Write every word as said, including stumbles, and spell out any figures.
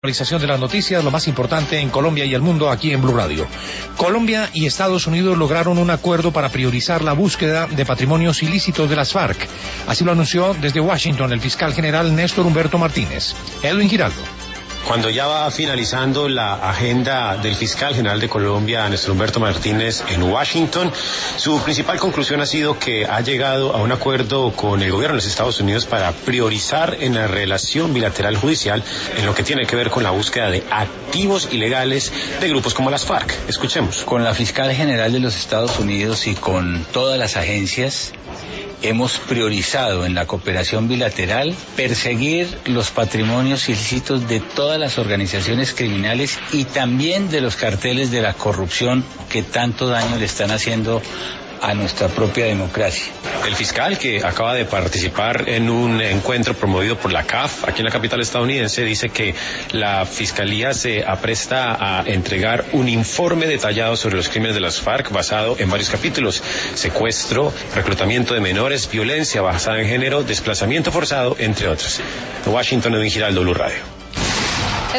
Actualización de las noticias, lo más importante en Colombia y el mundo aquí en Blue Radio. Colombia y Estados Unidos lograron un acuerdo para priorizar la búsqueda de patrimonios ilícitos de las FARC. Así lo anunció desde Washington el fiscal general Néstor Humberto Martínez. Edwin Giraldo. Cuando ya va finalizando la agenda del fiscal general de Colombia, Néstor Humberto Martínez, en Washington, su principal conclusión ha sido que ha llegado a un acuerdo con el gobierno de los Estados Unidos para priorizar en la relación bilateral judicial en lo que tiene que ver con la búsqueda de activos ilegales de grupos como las FARC. Escuchemos. Con la fiscal general de los Estados Unidos y con todas las agencias, hemos priorizado en la cooperación bilateral perseguir los patrimonios ilícitos de todas las organizaciones criminales y también de los carteles de la corrupción que tanto daño le están haciendo a nuestra propia democracia. El fiscal, que acaba de participar en un encuentro promovido por la C A F aquí en la capital estadounidense, dice que la fiscalía se apresta a entregar un informe detallado sobre los crímenes de las FARC basado en varios capítulos: secuestro, reclutamiento de menores, violencia basada en género, desplazamiento forzado, entre otros. En Washington, Edwin Giraldo, Blue Radio.